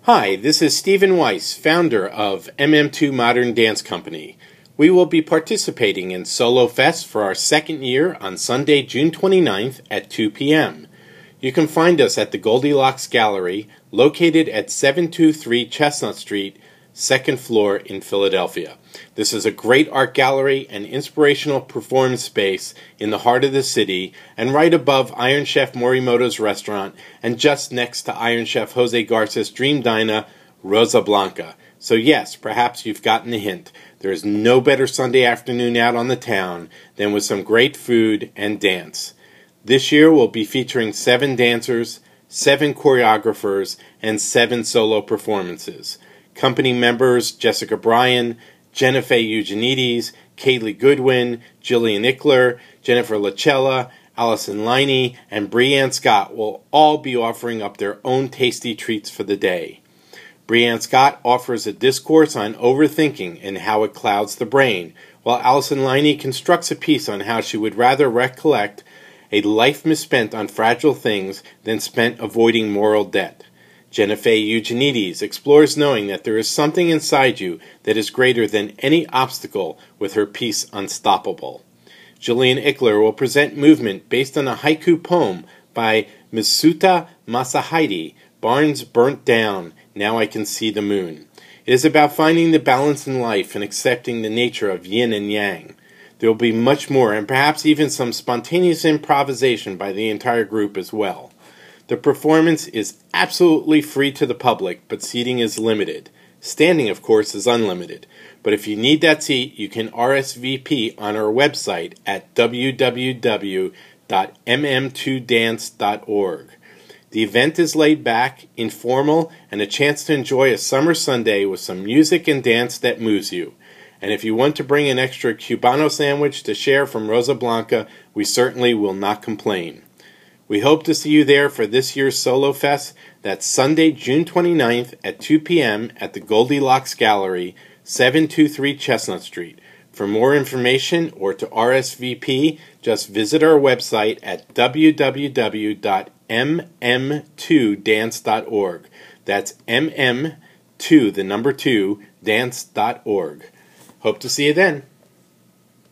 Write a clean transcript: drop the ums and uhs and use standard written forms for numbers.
Hi, this is Stephen Weiss, founder of MM2 Modern Dance Company. We will be participating in Solo Fest for our second year on Sunday, June 29th at 2 p.m. You can find us at the Goldilocks Gallery, located at 723 Chestnut Street, second floor in Philadelphia. This is a great art gallery and inspirational performance space in the heart of the city and right above Iron Chef Morimoto's restaurant and just next to Iron Chef Jose Garza's Dream Diner, Rosa Blanca. So yes, perhaps you've gotten the hint. There is no better Sunday afternoon out on the town than with some great food and dance. This year we'll be featuring 7 dancers, 7 choreographers, and 7 solo performances. Company members Jessica Bryan, Jennifer Eugenides, Kaylee Goodwin, Jillian Ickler, Jennifer Lachella, Allison Liney, and Brianne Scott will all be offering up their own tasty treats for the day. Brianne Scott offers a discourse on overthinking and how it clouds the brain, while Allison Liney constructs a piece on how she would rather recollect a life misspent on fragile things than spent avoiding moral debt. Jennifer Eugenides explores knowing that there is something inside you that is greater than any obstacle with her piece Unstoppable. Jillian Ickler will present movement based on a haiku poem by Misuta Masahide, Barns Burnt Down, Now I Can See the Moon. It is about finding the balance in life and accepting the nature of yin and yang. There will be much more and perhaps even some spontaneous improvisation by the entire group as well. The performance is absolutely free to the public, but seating is limited. Standing, of course, is unlimited. But if you need that seat, you can RSVP on our website at www.mm2dance.org. The event is laid back, informal, and a chance to enjoy a summer Sunday with some music and dance that moves you. And if you want to bring an extra Cubano sandwich to share from Rosa Blanca, we certainly will not complain. We hope to see you there for this year's Solo Fest. That's Sunday, June 29th at 2 p.m. at the Goldilocks Gallery, 723 Chestnut Street. For more information or to RSVP, just visit our website at www.mm2dance.org. That's mm2, the number 2, dance.org. Hope to see you then.